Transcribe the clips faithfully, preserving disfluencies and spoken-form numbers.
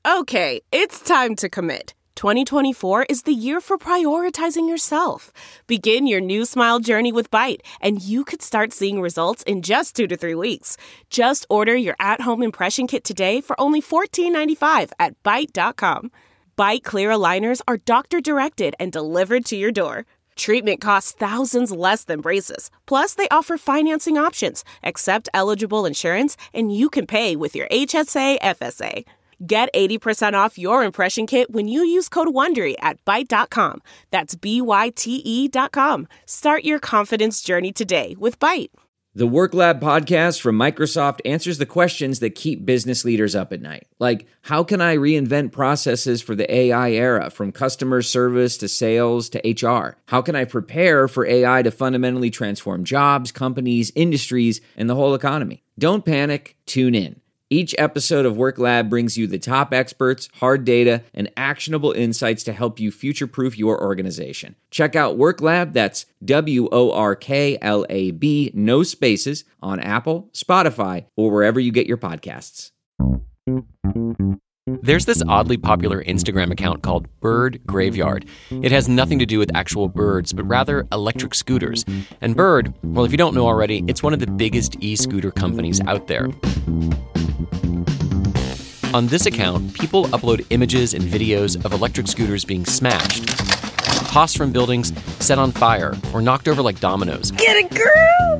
Okay, it's time to commit. twenty twenty-four is the year for prioritizing yourself. Begin your new smile journey with Byte, and you could start seeing results in just two to three weeks. Just order your at-home impression kit today for only fourteen ninety-five at byte dot com. Byte clear aligners are doctor-directed and delivered to your door. Treatment costs thousands less than braces. Plus, they offer financing options, accept eligible insurance, and you can pay with your H S A F S A. Get eighty percent off your impression kit when you use code WONDERY at byte dot com. That's B Y T E dot com. Start your confidence journey today with Byte. The Work Lab podcast from Microsoft answers the questions that keep business leaders up at night. Like, how can I reinvent processes for the A I era, from customer service to sales to H R? How can I prepare for A I to fundamentally transform jobs, companies, industries, and the whole economy? Don't panic. Tune in. Each episode of Work Lab brings you the top experts, hard data, and actionable insights to help you future-proof your organization. Check out Work Lab, that's W O R K L A B, no spaces, on Apple, Spotify, or wherever you get your podcasts. There's this oddly popular Instagram account called Bird Graveyard. It has nothing to do with actual birds, but rather electric scooters. And Bird, well, if you don't know already, it's one of the biggest e-scooter companies out there. On this account, people upload images and videos of electric scooters being smashed, tossed from buildings, set on fire, or knocked over like dominoes. Get it, girl!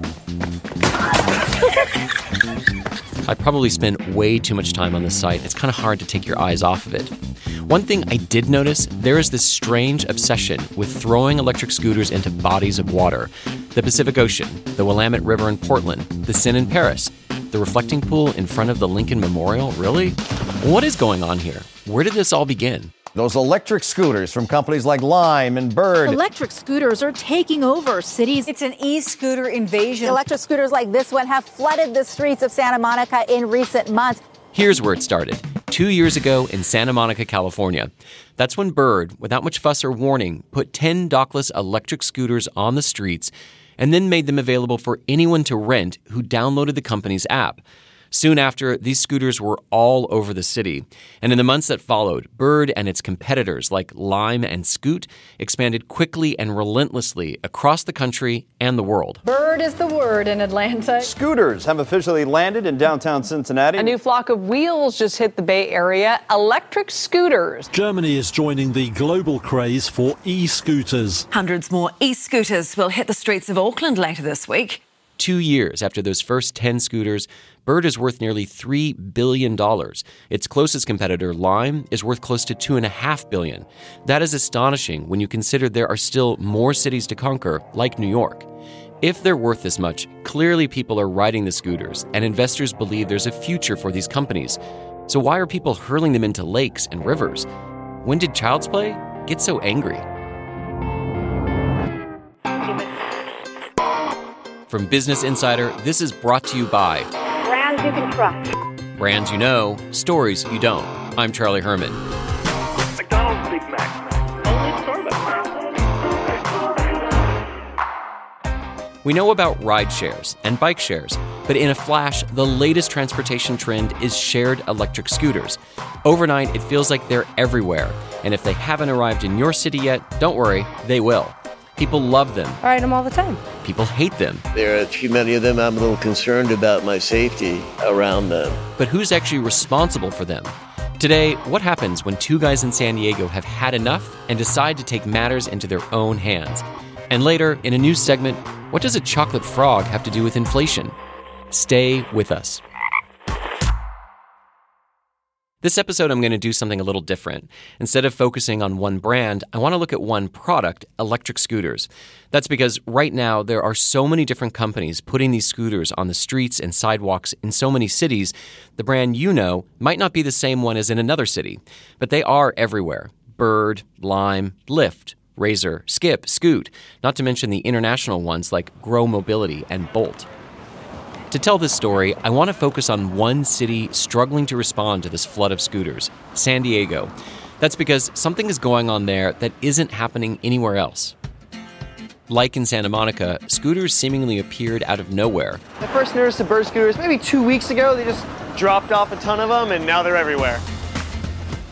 I probably spent way too much time on this site. It's kind of hard to take your eyes off of it. One thing I did notice, there is this strange obsession with throwing electric scooters into bodies of water. The Pacific Ocean, the Willamette River in Portland, the Seine in Paris, the reflecting pool in front of the Lincoln Memorial. Really? What is going on here? Where did this all begin? Those electric scooters from companies like Lime and Bird. Electric scooters are taking over cities. It's an e-scooter invasion. Electric scooters like this one have flooded the streets of Santa Monica in recent months. Here's where it started. Two years ago in Santa Monica, California. That's when Bird, without much fuss or warning, put ten dockless electric scooters on the streets and then made them available for anyone to rent who downloaded the company's app. Soon after, these scooters were all over the city. And in the months that followed, Bird and its competitors like Lime and Scoot expanded quickly and relentlessly across the country and the world. Bird is the word in Atlanta. Scooters have officially landed in downtown Cincinnati. A new flock of wheels just hit the Bay Area. Electric scooters. Germany is joining the global craze for e-scooters. Hundreds more e-scooters will hit the streets of Auckland later this week. Two years after those first ten scooters, Bird is worth nearly three billion dollars. Its closest competitor, Lime, is worth close to two point five billion dollars. That is astonishing when you consider there are still more cities to conquer, like New York. If they're worth this much, clearly people are riding the scooters, and investors believe there's a future for these companies. So why are people hurling them into lakes and rivers? When did Child's Play get so angry? From Business Insider, this is brought to you by Brands you can trust. Brands you know, stories you don't. I'm Charlie Herman. McDonald's Big Mac. Only Starbucks. We know about ride shares and bike shares, but in a flash, the latest transportation trend is shared electric scooters. Overnight, it feels like they're everywhere, and if they haven't arrived in your city yet, don't worry, they will. People love them. I ride them all the time. People hate them. There are too many of them. I'm a little concerned about my safety around them. But who's actually responsible for them? Today, what happens when two guys in San Diego have had enough and decide to take matters into their own hands? And later, in a news segment, what does a chocolate frog have to do with inflation? Stay with us. This episode, I'm going to do something a little different. Instead of focusing on one brand, I want to look at one product, electric scooters. That's because right now there are so many different companies putting these scooters on the streets and sidewalks in so many cities, the brand you know might not be the same one as in another city, but they are everywhere. Bird, Lime, Lyft, Razor, Skip, Scoot, not to mention the international ones like Grow Mobility and Bolt. To tell this story, I want to focus on one city struggling to respond to this flood of scooters, San Diego. That's because something is going on there that isn't happening anywhere else. Like in Santa Monica, scooters seemingly appeared out of nowhere. I first noticed the Bird scooters maybe two weeks ago. They just dropped off a ton of them, and now they're everywhere.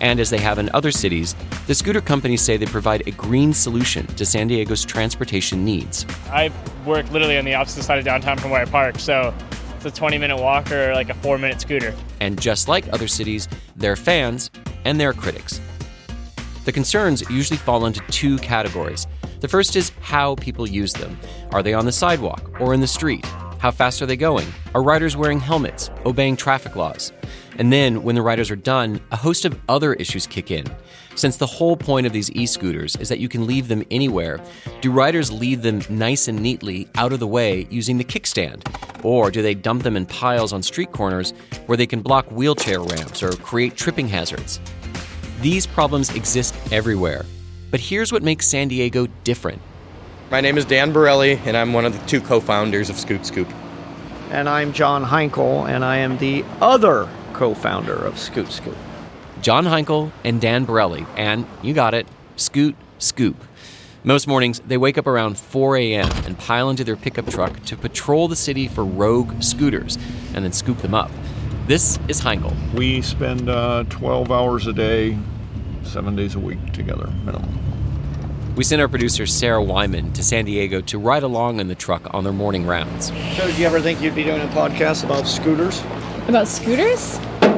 And as they have in other cities, the scooter companies say they provide a green solution to San Diego's transportation needs. I work literally on the opposite side of downtown from where I park, so it's a twenty-minute walk or like a four-minute scooter. And just like other cities, they're fans and they're critics. The concerns usually fall into two categories. The first is how people use them. Are they on the sidewalk or in the street? How fast are they going? Are riders wearing helmets, obeying traffic laws? And then, when the riders are done, a host of other issues kick in. Since the whole point of these e-scooters is that you can leave them anywhere, do riders leave them nice and neatly out of the way using the kickstand? Or do they dump them in piles on street corners where they can block wheelchair ramps or create tripping hazards? These problems exist everywhere. But here's what makes San Diego different. My name is Dan Borelli, and I'm one of the two co-founders of Scoot Scoop. And I'm John Heinkel, and I am the other co-founder of Scoot Scoop. John Heinkel and Dan Borelli, and you got it, Scoot Scoop. Most mornings, they wake up around four a.m. and pile into their pickup truck to patrol the city for rogue scooters and then scoop them up. This is Heinkel. We spend uh, twelve hours a day, seven days a week together, minimum. We sent our producer Sarah Wyman to San Diego to ride along in the truck on their morning rounds. So did you ever think you'd be doing a podcast about scooters? About scooters?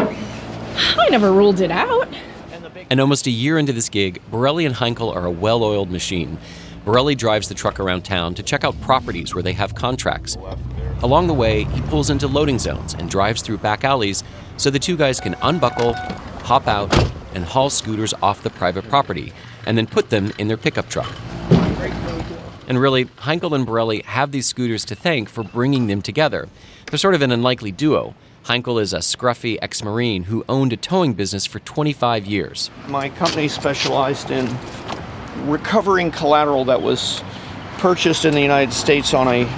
I never ruled it out. And almost a year into this gig, Borelli and Heinkel are a well-oiled machine. Borelli drives the truck around town to check out properties where they have contracts. Along the way, he pulls into loading zones and drives through back alleys so the two guys can unbuckle, hop out, and haul scooters off the private property, and then put them in their pickup truck. And really, Heinkel and Borelli have these scooters to thank for bringing them together. They're sort of an unlikely duo. Heinkel is a scruffy ex-Marine who owned a towing business for twenty-five years. My company specialized in recovering collateral that was purchased in the United States on a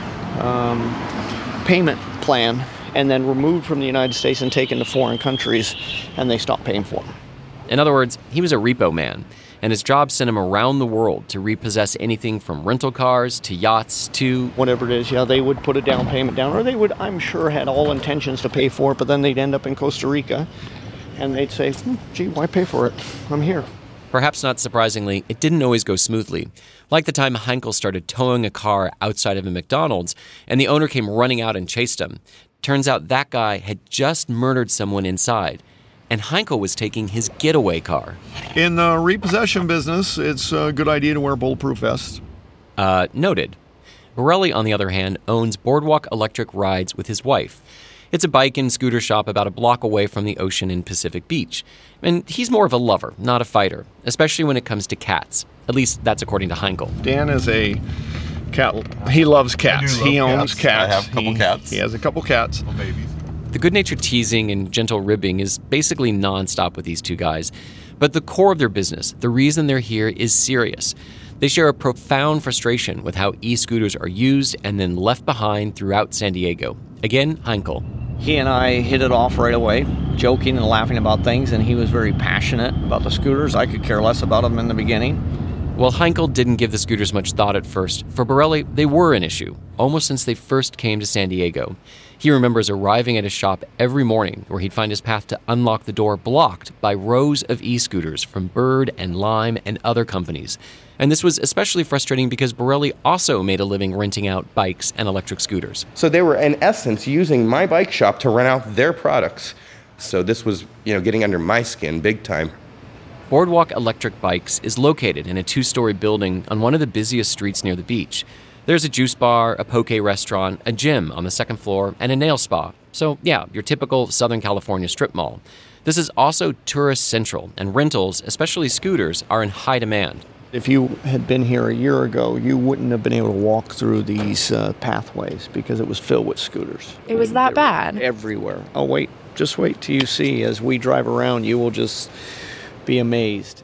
um, payment plan and then removed from the United States and taken to foreign countries, and they stopped paying for them. In other words, he was a repo man, and his job sent him around the world to repossess anything from rental cars to yachts to... whatever it is, yeah, they would put a down payment down, or they would, I'm sure, had all intentions to pay for it, but then they'd end up in Costa Rica, and they'd say, hmm, gee, why pay for it? I'm here. Perhaps not surprisingly, it didn't always go smoothly. Like the time Heinkel started towing a car outside of a McDonald's, and the owner came running out and chased him. Turns out that guy had just murdered someone inside, and Heinkel was taking his getaway car. In the repossession business, it's a good idea to wear bulletproof vests. Uh, noted. Borelli, on the other hand, owns Boardwalk Electric Rides with his wife. It's a bike and scooter shop about a block away from the ocean in Pacific Beach. And he's more of a lover, not a fighter, especially when it comes to cats. At least that's according to Heinkel. Dan is a cat. He loves cats. Love he owns cats. cats. I have a couple he, cats. He has a couple cats. Little babies. The good-natured teasing and gentle ribbing is basically nonstop with these two guys. But the core of their business, the reason they're here, is serious. They share a profound frustration with how e-scooters are used and then left behind throughout San Diego. Again, Heinkel. He and I hit it off right away, joking and laughing about things, and he was very passionate about the scooters. I could care less about them in the beginning. While Heinkel didn't give the scooters much thought at first, for Borelli, they were an issue, almost since they first came to San Diego. He remembers arriving at his shop every morning where he'd find his path to unlock the door blocked by rows of e-scooters from Bird and Lime and other companies. And this was especially frustrating because Borelli also made a living renting out bikes and electric scooters. So they were, in essence, using my bike shop to rent out their products. So this was, you know, getting under my skin big time. Boardwalk Electric Bikes is located in a two-story building on one of the busiest streets near the beach. There's a juice bar, a poke restaurant, a gym on the second floor, and a nail spa. So yeah, your typical Southern California strip mall. This is also tourist central, and rentals, especially scooters, are in high demand. If you had been here a year ago, you wouldn't have been able to walk through these uh, pathways because it was filled with scooters. It was that bad? Everywhere. Oh, wait. Just wait till you see. As we drive around, you will just be amazed.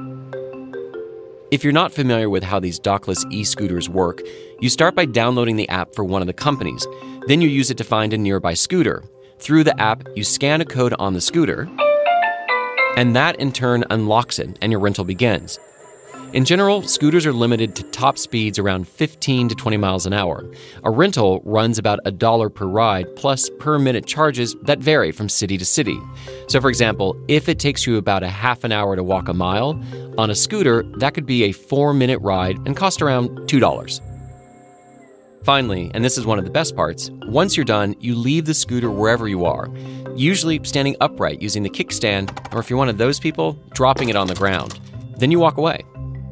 If you're not familiar with how these dockless e-scooters work, you start by downloading the app for one of the companies. Then you use it to find a nearby scooter. Through the app, you scan a code on the scooter, and that in turn unlocks it, and your rental begins. In general, scooters are limited to top speeds around fifteen to twenty miles an hour. A rental runs about a dollar per ride, plus per minute charges that vary from city to city. So for example, if it takes you about a half an hour to walk a mile, on a scooter, that could be a four minute ride and cost around two dollars. Finally, and this is one of the best parts, once you're done, you leave the scooter wherever you are, usually standing upright using the kickstand, or if you're one of those people, dropping it on the ground. Then you walk away.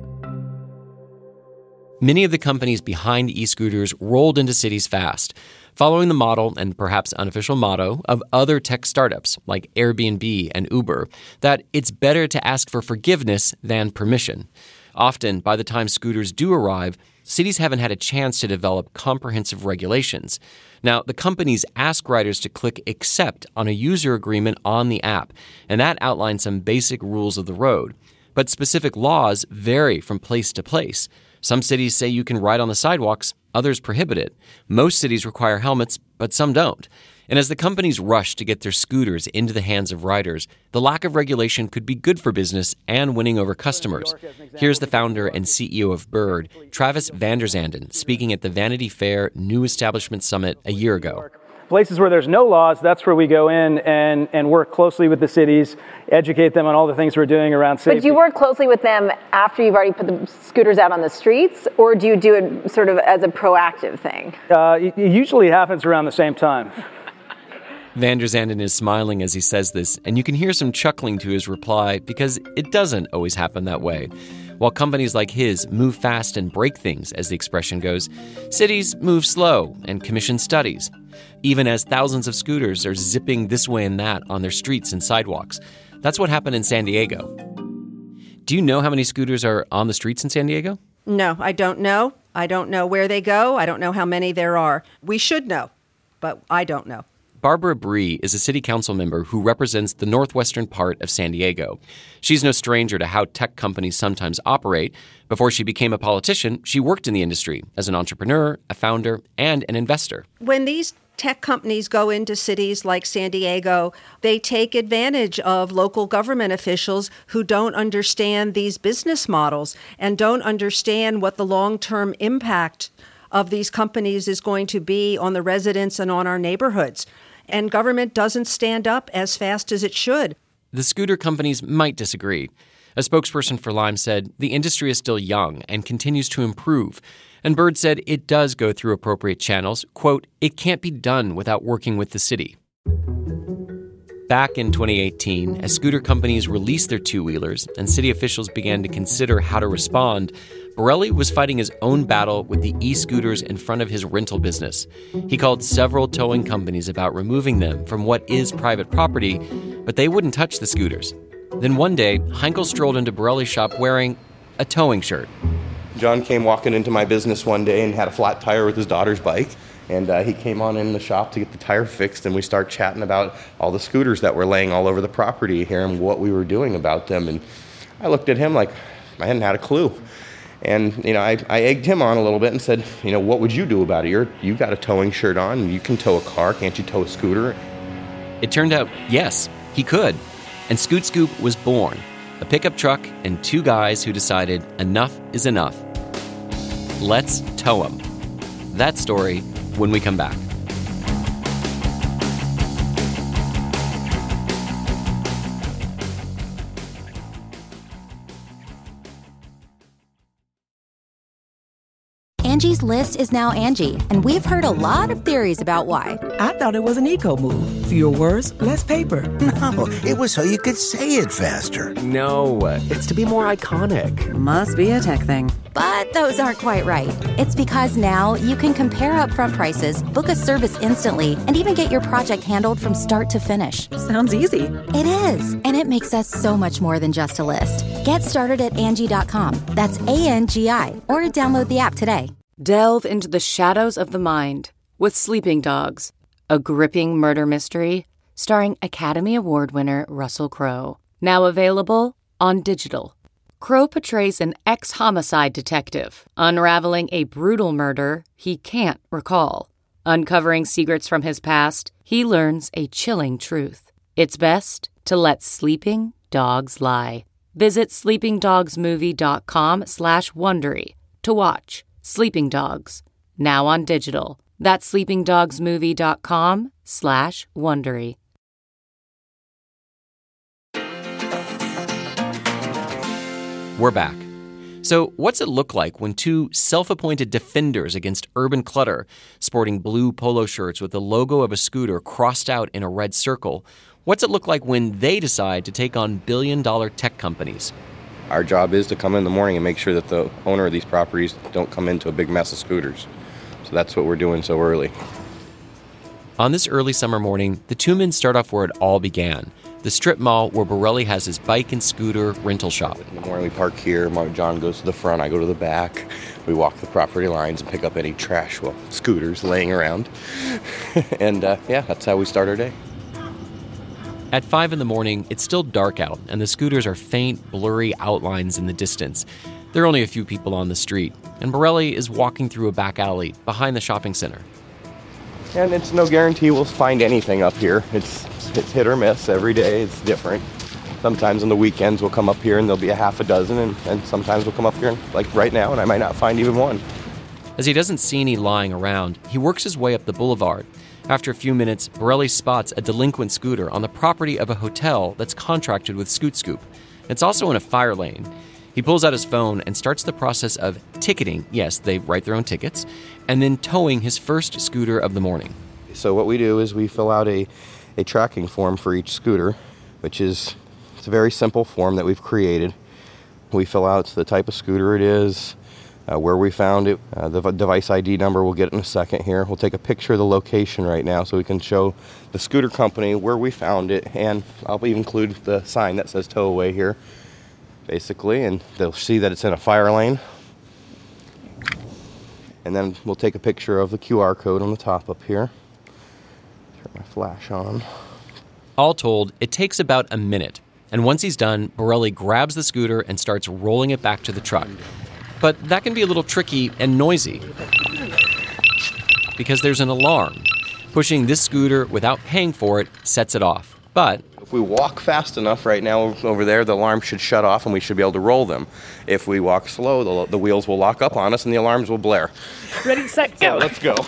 Many of the companies behind e-scooters rolled into cities fast, following the model and perhaps unofficial motto of other tech startups like Airbnb and Uber, that it's better to ask for forgiveness than permission. Often, by the time scooters do arrive, cities haven't had a chance to develop comprehensive regulations. Now, the companies ask riders to click accept on a user agreement on the app, and that outlines some basic rules of the road. But specific laws vary from place to place. Some cities say you can ride on the sidewalks, others prohibit it. Most cities require helmets, but some don't. And as the companies rush to get their scooters into the hands of riders, the lack of regulation could be good for business and winning over customers. Here's the founder and C E O of Bird, Travis Vanderzanden, speaking at the Vanity Fair New Establishment Summit a year ago. Places where there's no laws, that's where we go in and, and work closely with the cities, educate them on all the things we're doing around safety. But do you work closely with them after you've already put the scooters out on the streets, or do you do it sort of as a proactive thing? Uh, it usually happens around the same time. Vanderzanden is smiling as he says this, and you can hear some chuckling to his reply because it doesn't always happen that way. While companies like his move fast and break things, as the expression goes, cities move slow and commission studies, even as thousands of scooters are zipping this way and that on their streets and sidewalks. That's what happened in San Diego. Do you know how many scooters are on the streets in San Diego? No, I don't know. I don't know where they go. I don't know how many there are. We should know, but I don't know. Barbara Bree is a city council member who represents the northwestern part of San Diego. She's no stranger to how tech companies sometimes operate. Before she became a politician, she worked in the industry as an entrepreneur, a founder, and an investor. When these tech companies go into cities like San Diego, they take advantage of local government officials who don't understand these business models and don't understand what the long-term impact of these companies is going to be on the residents and on our neighborhoods. And government doesn't stand up as fast as it should. The scooter companies might disagree. A spokesperson for Lime said the industry is still young and continues to improve. And Bird said it does go through appropriate channels. Quote, it can't be done without working with the city. Back in twenty eighteen, as scooter companies released their two-wheelers and city officials began to consider how to respond, Borelli was fighting his own battle with the e-scooters in front of his rental business. He called several towing companies about removing them from what is private property, but they wouldn't touch the scooters. Then one day, Heinkel strolled into Borelli's shop wearing a towing shirt. John came walking into my business one day and had a flat tire with his daughter's bike. And uh, he came on in the shop to get the tire fixed, and we started chatting about all the scooters that were laying all over the property here and what we were doing about them. And I looked at him like I hadn't had a clue. And, you know, I, I egged him on a little bit and said, you know, what would you do about it? You're, you got a towing shirt on. You can tow a car. Can't you tow a scooter? It turned out, yes, he could. And Scoot Scoop was born. A pickup truck and two guys who decided enough is enough. Let's tow them. That story when we come back. Angie's List is now Angie, and we've heard a lot of theories about why. I thought it was an eco move. Fewer words, less paper. No, it was so you could say it faster. No, it's to be more iconic. Must be a tech thing. But those aren't quite right. It's because now you can compare upfront prices, book a service instantly, and even get your project handled from start to finish. Sounds easy. It is, and it makes us so much more than just a list. Get started at Angie dot com. That's A N G I, or download the app today. Delve into the shadows of the mind with Sleeping Dogs, a gripping murder mystery starring Academy Award winner Russell Crowe. Now available on digital. Crowe portrays an ex-homicide detective unraveling a brutal murder he can't recall. Uncovering secrets from his past, he learns a chilling truth. It's best to let sleeping dogs lie. Visit sleepingdogsmovie.com slash Wondery to watch Sleeping Dogs, now on digital. That's sleepingdogsmovie.com slash Wondery. We're back. So what's it look like when two self-appointed defenders against urban clutter, sporting blue polo shirts with the logo of a scooter crossed out in a red circle, what's it look like when they decide to take on billion-dollar tech companies? Our job is to come in the morning and make sure that the owner of these properties don't come into a big mess of scooters. So that's what we're doing so early. On this early summer morning, the two men start off where it all began, the strip mall where Borelli has his bike and scooter rental shop. In the morning we park here, John goes to the front, I go to the back. We walk the property lines and pick up any trash, well, scooters laying around. and uh, yeah, that's how we start our day. At five in the morning, it's still dark out, and the scooters are faint, blurry outlines in the distance. There are only a few people on the street, and Borelli is walking through a back alley behind the shopping center. And it's no guarantee we'll find anything up here. It's it's hit or miss every day. It's different. Sometimes on the weekends we'll come up here and there'll be a half a dozen, and, and sometimes we'll come up here and, like right now, and I might not find even one. As he doesn't see any lying around, he works his way up the boulevard. After a few minutes, Borelli spots a delinquent scooter on the property of a hotel that's contracted with Scoot Scoop. It's also in a fire lane. He pulls out his phone and starts the process of ticketing, yes, they write their own tickets, and then towing his first scooter of the morning. So what we do is we fill out a, a tracking form for each scooter, which is it's a very simple form that we've created. We fill out the type of scooter it is, uh, where we found it, uh, the device I D number we'll get in a second here. We'll take a picture of the location right now so we can show the scooter company where we found it, and I'll even include the sign that says tow away here, basically, and they'll see that it's in a fire lane. And then we'll take a picture of the Q R code on the top up here. Turn my flash on. All told, it takes about a minute. And once he's done, Borelli grabs the scooter and starts rolling it back to the truck. But that can be a little tricky and noisy, because there's an alarm. Pushing this scooter without paying for it sets it off. But if we walk fast enough right now over there, the alarm should shut off and we should be able to roll them. If we walk slow, the, the wheels will lock up on us and the alarms will blare. Ready, set, go. So let's go.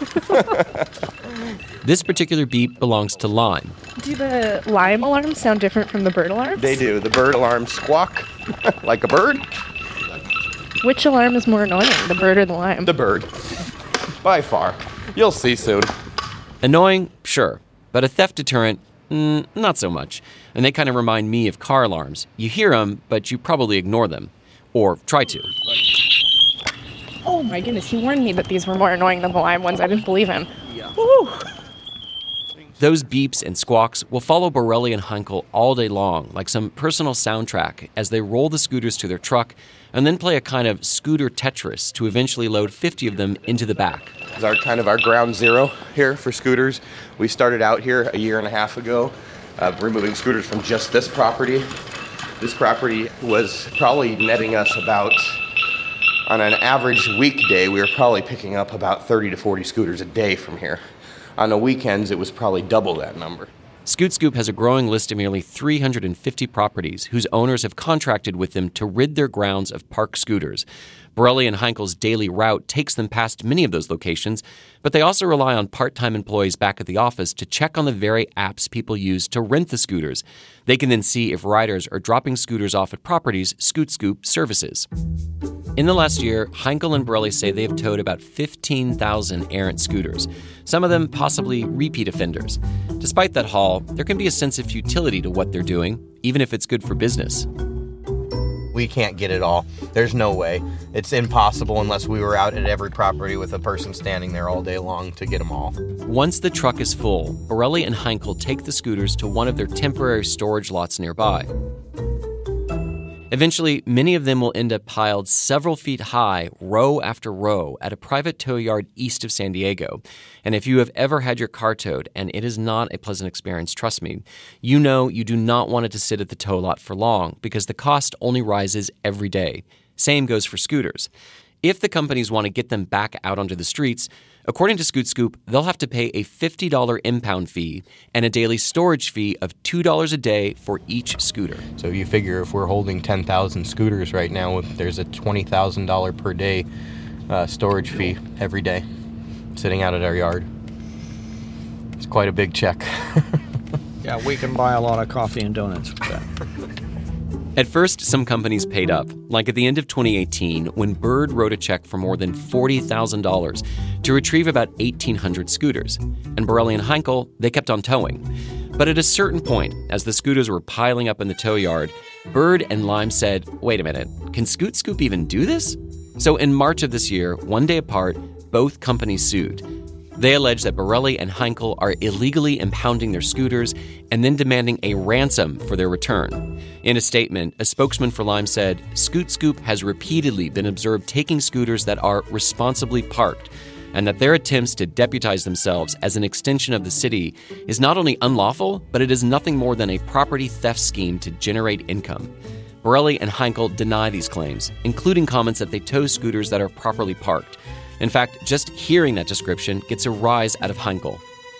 This particular beep belongs to Lime. Do the Lime alarms sound different from the bird alarms? They do. The bird alarms squawk like a bird. Which alarm is more annoying, the bird or the Lime? The bird. By far. You'll see soon. Annoying? Sure. But a theft deterrent? Mm, not so much. And they kind of remind me of car alarms. You hear them, but you probably ignore them. Or try to. Oh my goodness, he warned me that these were more annoying than the Lime ones. I didn't believe him. Yeah. Woo! Those beeps and squawks will follow Borelli and Heinkel all day long, like some personal soundtrack, as they roll the scooters to their truck and then play a kind of scooter Tetris to eventually load fifty of them into the back. It's our kind of our ground zero here for scooters. We started out here a year and a half ago, uh, removing scooters from just this property. This property was probably netting us about, on an average weekday, we were probably picking up about thirty to forty scooters a day from here. On the weekends, it was probably double that number. Scoot Scoop has a growing list of nearly three hundred fifty properties whose owners have contracted with them to rid their grounds of parked scooters. Borelli and Heinkel's daily route takes them past many of those locations, but they also rely on part-time employees back at the office to check on the very apps people use to rent the scooters. They can then see if riders are dropping scooters off at properties Scoot Scoop services. In the last year, Heinkel and Borelli say they have towed about fifteen thousand errant scooters, some of them possibly repeat offenders. Despite that haul, there can be a sense of futility to what they're doing, even if it's good for business. We can't get it all. There's no way. It's impossible unless we were out at every property with a person standing there all day long to get them all. Once the truck is full, Borelli and Heinkel take the scooters to one of their temporary storage lots nearby. Eventually, many of them will end up piled several feet high, row after row, at a private tow yard east of San Diego. And if you have ever had your car towed, and it is not a pleasant experience, trust me, you know you do not want it to sit at the tow lot for long because the cost only rises every day. Same goes for scooters. If the companies want to get them back out onto the streets, According to Scoot Scoop, they'll have to pay a fifty dollars impound fee and a daily storage fee of two dollars a day for each scooter. So you figure if we're holding ten thousand scooters right now, there's a twenty thousand dollars per day uh, storage fee every day sitting out at our yard. It's quite a big check. Yeah, we can buy a lot of coffee and donuts with that. At first, some companies paid up, like at the end of twenty eighteen, when Bird wrote a check for more than forty thousand dollars to retrieve about eighteen hundred scooters. And Borelli and Heinkel, they kept on towing. But at a certain point, as the scooters were piling up in the tow yard, Bird and Lime said, wait a minute, can Scoot Scoop even do this? So in March of this year, one day apart, both companies sued. They allege that Borelli and Heinkel are illegally impounding their scooters and then demanding a ransom for their return. In a statement, a spokesman for Lime said, Scoot Scoop has repeatedly been observed taking scooters that are responsibly parked, and that their attempts to deputize themselves as an extension of the city is not only unlawful, but it is nothing more than a property theft scheme to generate income. Borelli and Heinkel deny these claims, including comments that they tow scooters that are properly parked. In fact, just hearing that description gets a rise out of Heinkel.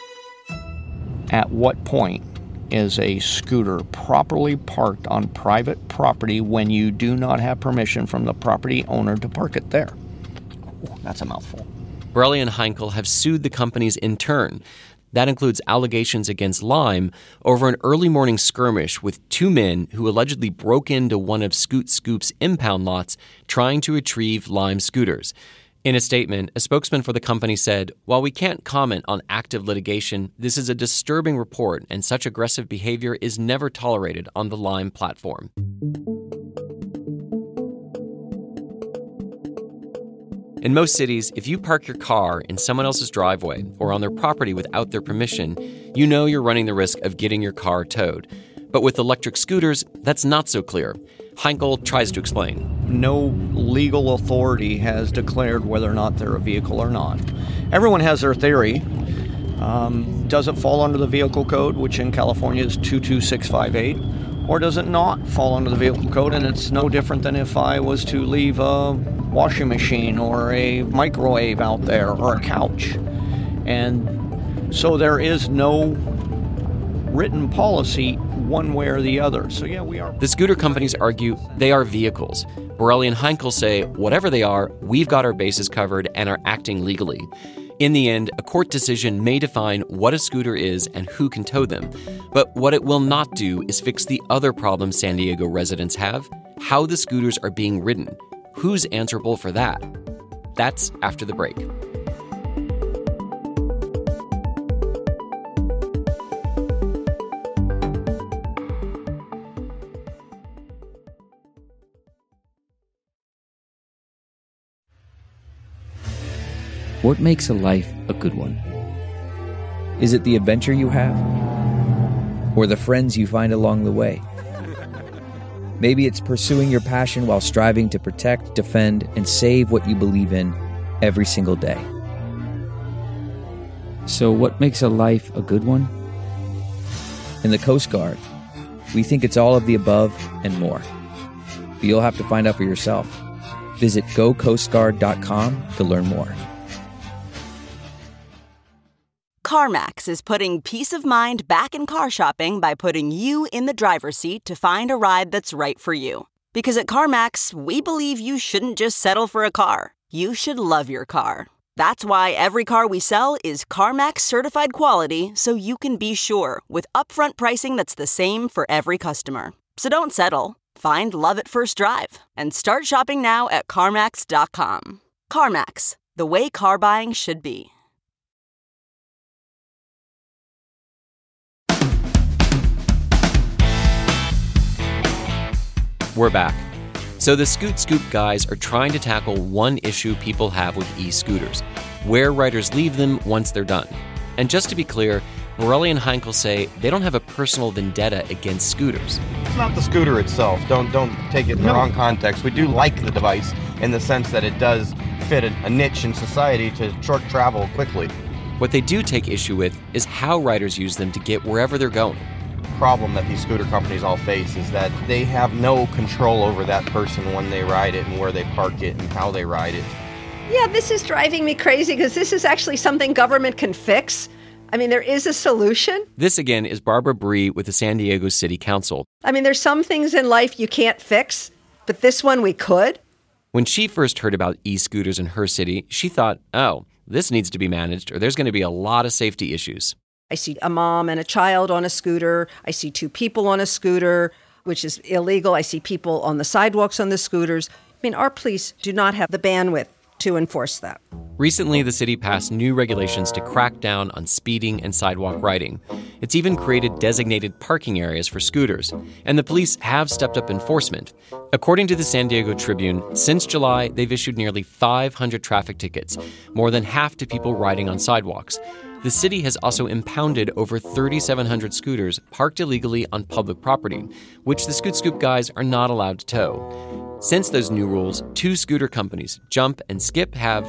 At what point is a scooter properly parked on private property when you do not have permission from the property owner to park it there? Ooh, that's a mouthful. Borelli and Heinkel have sued the companies in turn. That includes allegations against Lime over an early morning skirmish with two men who allegedly broke into one of Scoot Scoop's impound lots trying to retrieve Lime scooters. In a statement, a spokesman for the company said, while we can't comment on active litigation, this is a disturbing report and such aggressive behavior is never tolerated on the Lime platform. In most cities, if you park your car in someone else's driveway or on their property without their permission, you know you're running the risk of getting your car towed. But with electric scooters, that's not so clear. Heinkel tries to explain. No legal authority has declared whether or not they're a vehicle or not. Everyone has their theory. Um, does it fall under the vehicle code, which in California is two two six five eight? Or does it not fall under the vehicle code, and it's no different than if I was to leave a washing machine or a microwave out there or a couch? And so there is no written policy one way or the other. So yeah, we are. The scooter companies argue they are vehicles. Borelli and Heinkel say, whatever they are, we've got our bases covered and are acting legally. In the end, a court decision may define what a scooter is and who can tow them. But what it will not do is fix the other problems San Diego residents have: how the scooters are being ridden. Who's answerable for that? That's after the break. What makes a life a good one? Is it the adventure you have? Or the friends you find along the way? Maybe it's pursuing your passion while striving to protect, defend, and save what you believe in every single day. So what makes a life a good one? In the Coast Guard, we think it's all of the above and more. But you'll have to find out for yourself. Visit go coast guard dot com to learn more. CarMax is putting peace of mind back in car shopping by putting you in the driver's seat to find a ride that's right for you. Because at CarMax, we believe you shouldn't just settle for a car. You should love your car. That's why every car we sell is CarMax certified quality, so you can be sure with upfront pricing that's the same for every customer. So don't settle. Find love at first drive and start shopping now at CarMax dot com. CarMax, the way car buying should be. We're back. So the Scoot Scoop guys are trying to tackle one issue people have with e-scooters: where riders leave them once they're done. And just to be clear, Borelli and Heinkel say they don't have a personal vendetta against scooters. It's not the scooter itself. Don't don't take it in the No. wrong context. We do like the device in the sense that it does fit a, a niche in society to short travel quickly. What they do take issue with is how riders use them to get wherever they're going. Problem that these scooter companies all face is that they have no control over that person when they ride it and where they park it and how they ride it. Yeah, this is driving me crazy because this is actually something government can fix. I mean, there is a solution. This, again, is Barbara Bree with the San Diego City Council. I mean, there's some things in life you can't fix, but this one we could. When she first heard about e-scooters in her city, she thought, oh, this needs to be managed or there's going to be a lot of safety issues. I see a mom and a child on a scooter. I see two people on a scooter, which is illegal. I see people on the sidewalks on the scooters. I mean, our police do not have the bandwidth to enforce that. Recently, the city passed new regulations to crack down on speeding and sidewalk riding. It's even created designated parking areas for scooters, and the police have stepped up enforcement. According to the San Diego Tribune, since July, they've issued nearly five hundred traffic tickets, more than half to people riding on sidewalks. The city has also impounded over thirty-seven hundred scooters parked illegally on public property, which the Scoot Scoop guys are not allowed to tow. Since those new rules, two scooter companies, Jump and Skip, have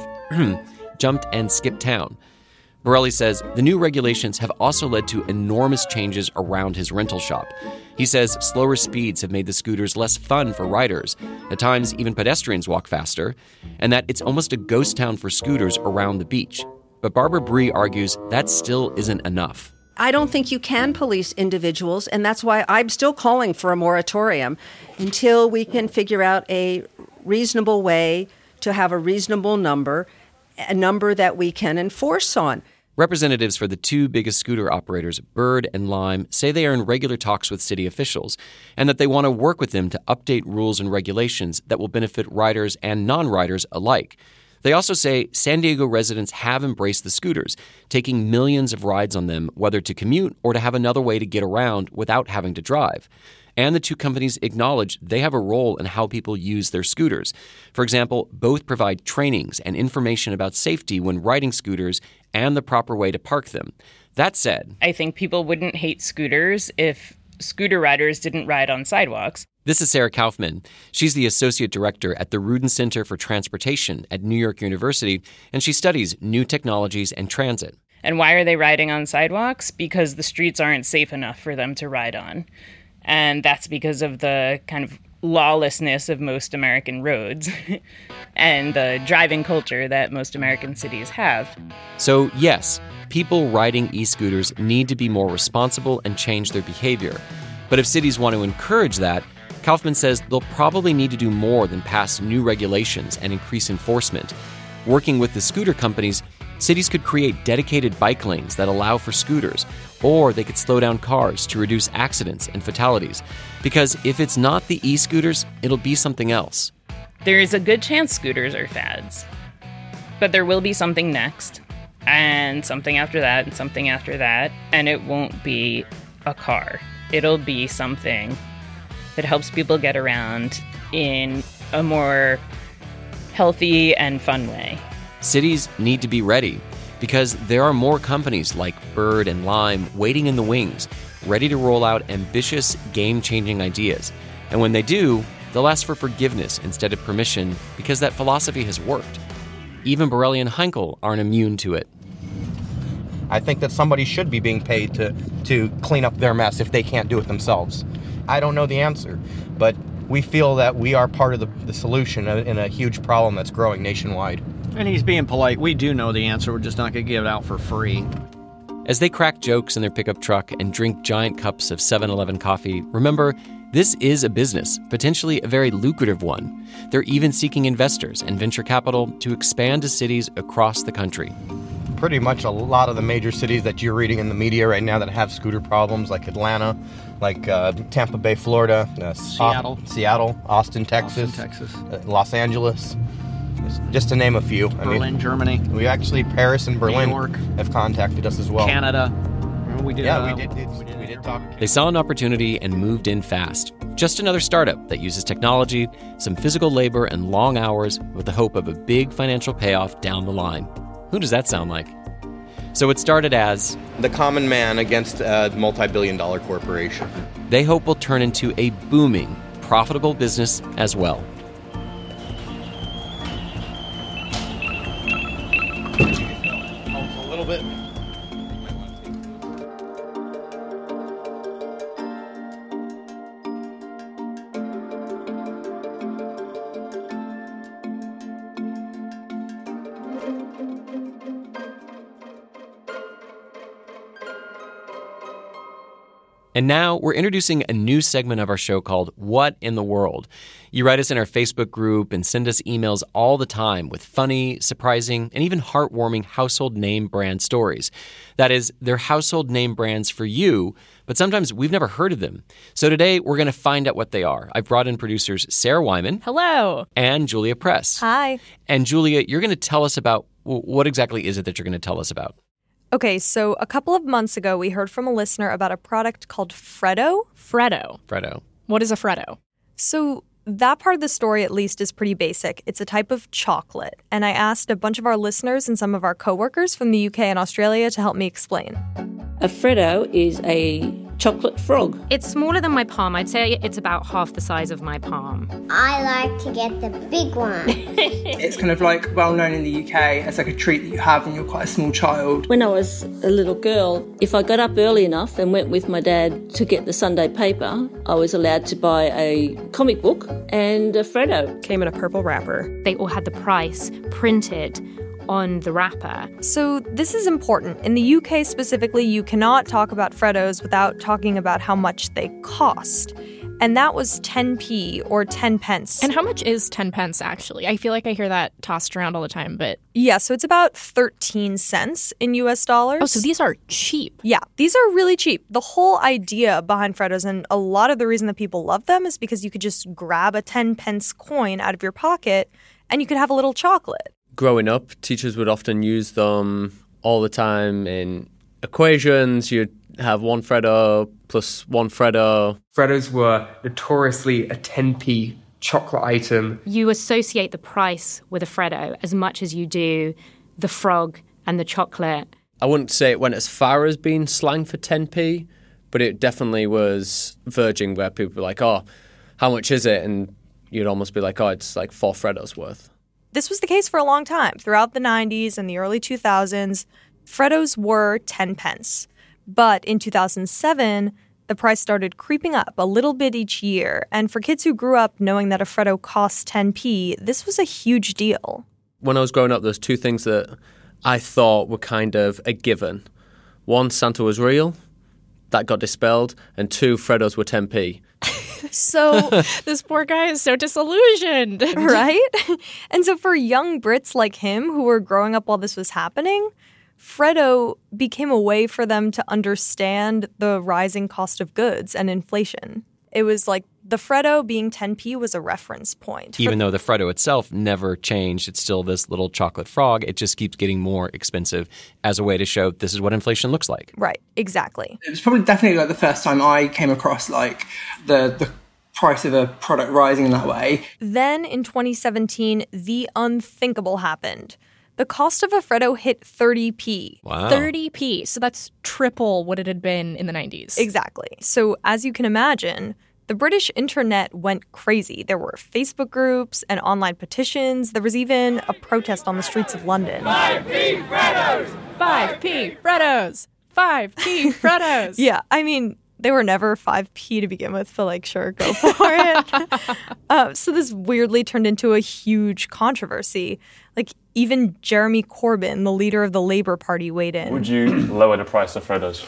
jumped and skipped town. Borelli says the new regulations have also led to enormous changes around his rental shop. He says slower speeds have made the scooters less fun for riders. At times, even pedestrians walk faster, and that it's almost a ghost town for scooters around the beach. But Barbara Bree argues that still isn't enough. I don't think you can police individuals, and that's why I'm still calling for a moratorium until we can figure out a reasonable way to have a reasonable number, a number that we can enforce on. Representatives for the two biggest scooter operators, Bird and Lime, say they are in regular talks with city officials and that they want to work with them to update rules and regulations that will benefit riders and non-riders alike. They also say San Diego residents have embraced the scooters, taking millions of rides on them, whether to commute or to have another way to get around without having to drive. And the two companies acknowledge they have a role in how people use their scooters. For example, both provide trainings and information about safety when riding scooters and the proper way to park them. That said, I think people wouldn't hate scooters if scooter riders didn't ride on sidewalks. This is Sarah Kaufman. She's the Associate Director at the Rudin Center for Transportation at New York University, and she studies new technologies and transit. And why are they riding on sidewalks? Because the streets aren't safe enough for them to ride on. And that's because of the kind of lawlessness of most American roads and the driving culture that most American cities have. So, yes, people riding e-scooters need to be more responsible and change their behavior. But if cities want to encourage that, Kaufman says they'll probably need to do more than pass new regulations and increase enforcement. Working with the scooter companies, cities could create dedicated bike lanes that allow for scooters, or they could slow down cars to reduce accidents and fatalities. Because if it's not the e-scooters, it'll be something else. There is a good chance scooters are fads, but there will be something next, and something after that, and something after that, and it won't be a car. It'll be something that helps people get around in a more healthy and fun way. Cities need to be ready because there are more companies like Bird and Lime waiting in the wings, ready to roll out ambitious, game-changing ideas. And when they do, they'll ask for forgiveness instead of permission because that philosophy has worked. Even Borelli and Heinkel aren't immune to it. I think that somebody should be being paid to, to clean up their mess if they can't do it themselves. I don't know the answer, but we feel that we are part of the, the solution in a huge problem that's growing nationwide. And he's being polite. We do know the answer. We're just not going to give it out for free. As they crack jokes in their pickup truck and drink giant cups of seven eleven coffee, remember, this is a business, potentially a very lucrative one. They're even seeking investors and venture capital to expand to cities across the country. Pretty much a lot of the major cities that you're reading in the media right now that have scooter problems, like Atlanta, like uh, Tampa Bay, Florida, uh, Seattle, Au- Seattle, Austin, Texas, Austin, Texas. Uh, Los Angeles, just to name a few. Berlin, I mean, Germany. We actually, Paris and Berlin New York. have contacted us as well. Canada. We did, yeah, uh, we did, did, we did, we did talk. They saw an opportunity and moved in fast. Just another startup that uses technology, some physical labor, and long hours with the hope of a big financial payoff down the line. Who does that sound like? So it started as the common man against a multi-billion dollar corporation. They hope will turn into a booming, profitable business as well. A little bit. And now we're introducing a new segment of our show called What in the World? You write us in our Facebook group and send us emails all the time with funny, surprising, and even heartwarming household name brand stories. That is, they're household name brands for you, but sometimes we've never heard of them. So today we're going to find out what they are. I've brought in producers Sarah Wyman. Hello. And Julia Press. Hi. And Julia, you're going to tell us about, what exactly is it that you're going to tell us about? Okay, so a couple of months ago, we heard from a listener about a product called Freddo. Freddo. Freddo. What is a Freddo? So that part of the story, at least, is pretty basic. It's a type of chocolate. And I asked a bunch of our listeners and some of our coworkers from the U K and Australia to help me explain. A Freddo is a chocolate frog. It's smaller than my palm. I'd say it's about half the size of my palm. I like to get the big one. It's kind of like well known in the U K as like a treat that you have when you're quite a small child. When I was a little girl, if I got up early enough and went with my dad to get the Sunday paper, I was allowed to buy a comic book and a Freddo. Came in a purple wrapper. They all had the price printed on the wrapper. So this is important. In the U K specifically, you cannot talk about Freddos without talking about how much they cost. And that was ten p or ten pence. And how much is ten pence, actually? I feel like I hear that tossed around all the time, but... Yeah, so it's about thirteen cents in U S dollars. Oh, so these are cheap. Yeah, these are really cheap. The whole idea behind Freddos, and a lot of the reason that people love them, is because you could just grab a ten pence coin out of your pocket and you could have a little chocolate. Growing up, teachers would often use them all the time in equations. You'd have one Freddo plus one Freddo. Freddos were notoriously a ten p chocolate item. You associate the price with a Freddo as much as you do the frog and the chocolate. I wouldn't say it went as far as being slang for ten p, but it definitely was verging where people were like, oh, how much is it? And you'd almost be like, oh, it's like four Freddos worth. This was the case for a long time. Throughout the nineties and the early two thousands, Freddos were ten pence. But in two thousand seven, the price started creeping up a little bit each year. And for kids who grew up knowing that a Freddo costs ten p, this was a huge deal. When I was growing up, there's two things that I thought were kind of a given. One, Santa was real. That got dispelled. And two, Freddos were ten p. So this poor guy is so disillusioned. Right? And so for young Brits like him who were growing up while this was happening, Freddo became a way for them to understand the rising cost of goods and inflation. It was like the Freddo being ten p was a reference point. Even for- though the Freddo itself never changed, it's still this little chocolate frog. It just keeps getting more expensive as a way to show this is what inflation looks like. Right, exactly. It was probably definitely like the first time I came across like the the price of a product rising in that way. Then in twenty seventeen, the unthinkable happened. The cost of a Freddo hit thirty p. Wow. thirty p. So that's triple what it had been in the nineties. Exactly. So as you can imagine, the British internet went crazy. There were Facebook groups and online petitions. There was even a protest on the streets of London. five p Freddos! five p Freddos! five p Freddos! Yeah, I mean, they were never five p to begin with, but like, sure, go for it. uh, so this weirdly turned into a huge controversy. Like, even Jeremy Corbyn, the leader of the Labour Party, weighed in. Would you lower the price of Freddos?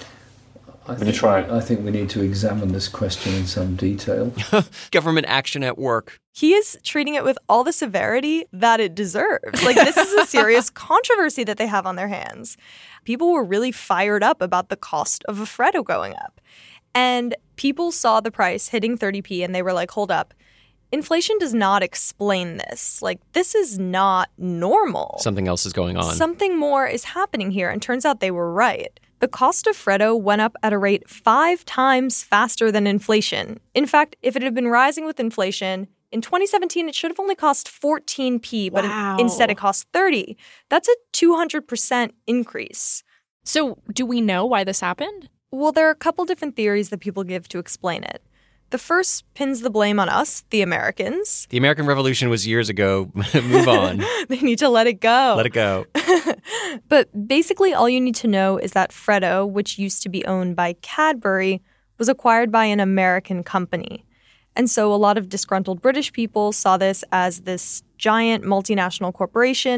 I Would think, you try it? I think we need to examine this question in some detail. Government action at work. He is treating it with all the severity that it deserves. Like, this is a serious controversy that they have on their hands. People were really fired up about the cost of a Freddo going up. And people saw the price hitting thirty p and they were like, hold up. Inflation does not explain this. Like, this is not normal. Something else is going on. Something more is happening here. And turns out they were right. The cost of Freddo went up at a rate five times faster than inflation. In fact, if it had been rising with inflation, in twenty seventeen, it should have only cost fourteen p, but Wow. instead it cost thirty. That's a two hundred percent increase. So do we know why this happened? Well, there are a couple different theories that people give to explain it. The first pins the blame on us, the Americans. The American Revolution was years ago. Move on. They need to let it go. Let it go. But basically, all you need to know is that Freddo, which used to be owned by Cadbury, was acquired by an American company. And so a lot of disgruntled British people saw this as this giant multinational corporation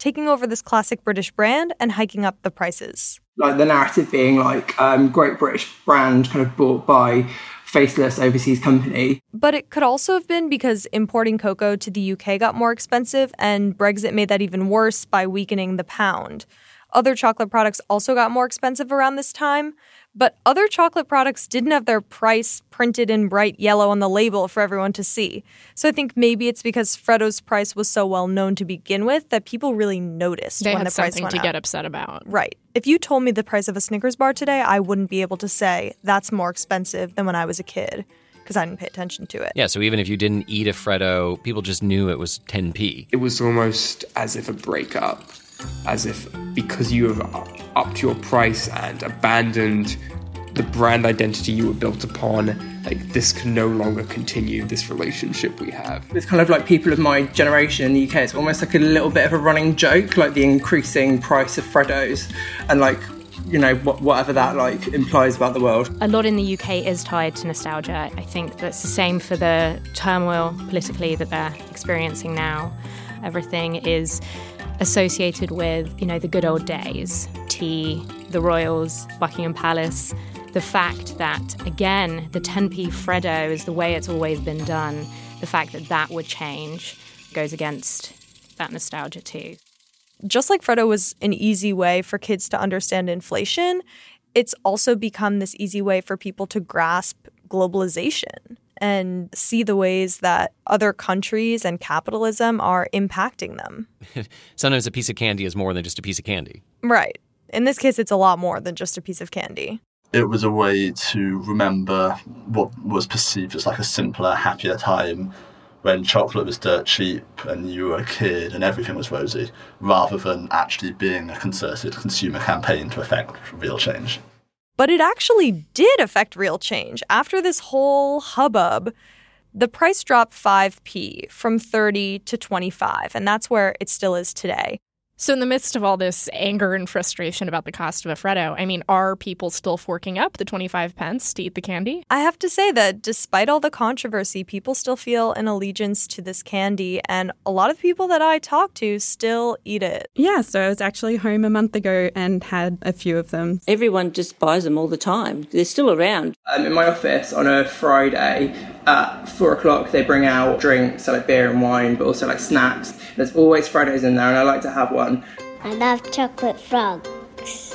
taking over this classic British brand and hiking up the prices. Like the narrative being like um, great British brand kind of bought by faceless overseas company. But it could also have been because importing cocoa to the U K got more expensive, and Brexit made that even worse by weakening the pound. Other chocolate products also got more expensive around this time, but other chocolate products didn't have their price printed in bright yellow on the label for everyone to see. So I think maybe it's because Freddo's price was so well known to begin with that people really noticed they when had the price something went to up. get upset about. Right. If you told me the price of a Snickers bar today, I wouldn't be able to say that's more expensive than when I was a kid because I didn't pay attention to it. Yeah, so even if you didn't eat a Freddo, people just knew it was ten p. It was almost as if a breakup, as if because you have upped your price and abandoned the brand identity you were built upon, like this can no longer continue, this relationship we have. It's kind of like people of my generation in the U K, it's almost like a little bit of a running joke, like the increasing price of Freddos and like, you know, wh- whatever that like implies about the world. A lot in the U K is tied to nostalgia. I think that's the same for the turmoil politically that they're experiencing now. Everything is associated with, you know, the good old days, tea, the royals, Buckingham Palace. The fact that, again, the ten p Freddo is the way it's always been done, the fact that that would change goes against that nostalgia too. Just like Freddo was an easy way for kids to understand inflation, it's also become this easy way for people to grasp globalization and see the ways that other countries and capitalism are impacting them. Sometimes a piece of candy is more than just a piece of candy. Right. In this case, it's a lot more than just a piece of candy. It was a way to remember what was perceived as like a simpler, happier time when chocolate was dirt cheap and you were a kid and everything was rosy, rather than actually being a concerted consumer campaign to affect real change. But it actually did affect real change. After this whole hubbub, the price dropped five p from thirty to twenty-five, and that's where it still is today. So in the midst of all this anger and frustration about the cost of a Freddo, I mean, are people still forking up the twenty-five pence to eat the candy? I have to say that despite all the controversy, people still feel an allegiance to this candy, and a lot of people that I talk to still eat it. Yeah, so I was actually home a month ago and had a few of them. Everyone just buys them all the time. They're still around. Um, in my office on a Friday at four o'clock, they bring out drinks, so like beer and wine, but also like snacks. There's always Freddos in there, and I like to have one. I love chocolate frogs.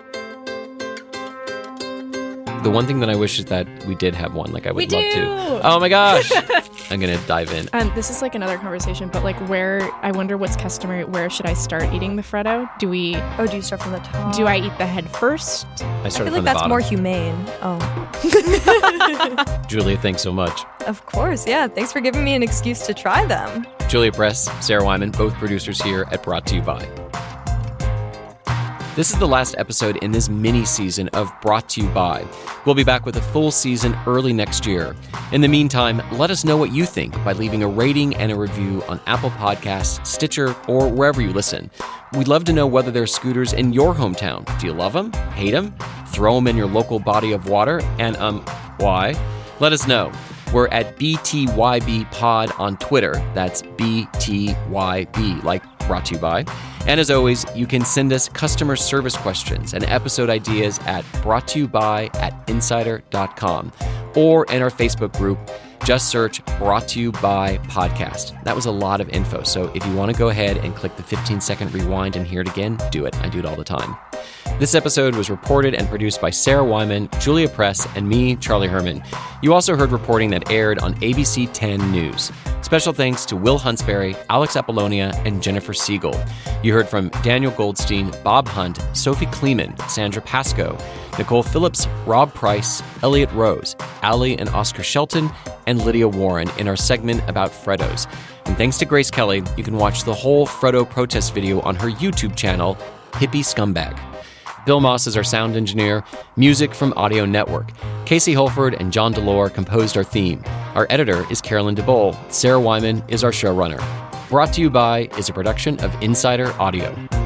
The one thing that I wish is that we did have one. Like I would We love do! to. Oh my gosh! I'm gonna dive in. Um, this is like another conversation, but like where, I wonder what's customary. Where should I start eating the Freddo? Do we... Oh, do you start from the top? Do I eat the head first? I I started feel like from the that's bottom. more humane. Oh. Julia, thanks so much. Of course, yeah. Thanks for giving me an excuse to try them. Julia Press, Sarah Wyman, both producers here at Brought to You By. This is the last episode in this mini season of Brought to You By. We'll be back with a full season early next year. In the meantime, let us know what you think by leaving a rating and a review on Apple Podcasts, Stitcher, or wherever you listen. We'd love to know whether there are scooters in your hometown. Do you love them? Hate them? Throw them in your local body of water? And, um, why? Let us know. We're at B T Y B Pod on Twitter. That's B T Y B, like Brought to You By. And as always, you can send us customer service questions and episode ideas at brought to you by at insider dot com or in our Facebook group. Just search Brought to You By Podcast. That was a lot of info, so if you want to go ahead and click the fifteen second rewind and hear it again, do it. I do it all the time. This episode was reported and produced by Sarah Wyman, Julia Press, and me, Charlie Herman. You also heard reporting that aired on A B C ten News. Special thanks to Will Huntsberry, Alex Apollonia, and Jennifer Siegel. You heard from Daniel Goldstein, Bob Hunt, Sophie Kleeman, Sandra Pascoe, Nicole Phillips, Rob Price, Elliot Rose, Allie and Oscar Shelton, and Lydia Warren in our segment about Freddos. And thanks to Grace Kelly, you can watch the whole Freddo protest video on her YouTube channel, Hippie Scumbag. Bill Moss is our sound engineer. Music from Audio Network. Casey Holford and John Delore composed our theme. Our editor is Carolyn DeBole. Sarah Wyman is our showrunner. Brought to You By is a production of Insider Audio.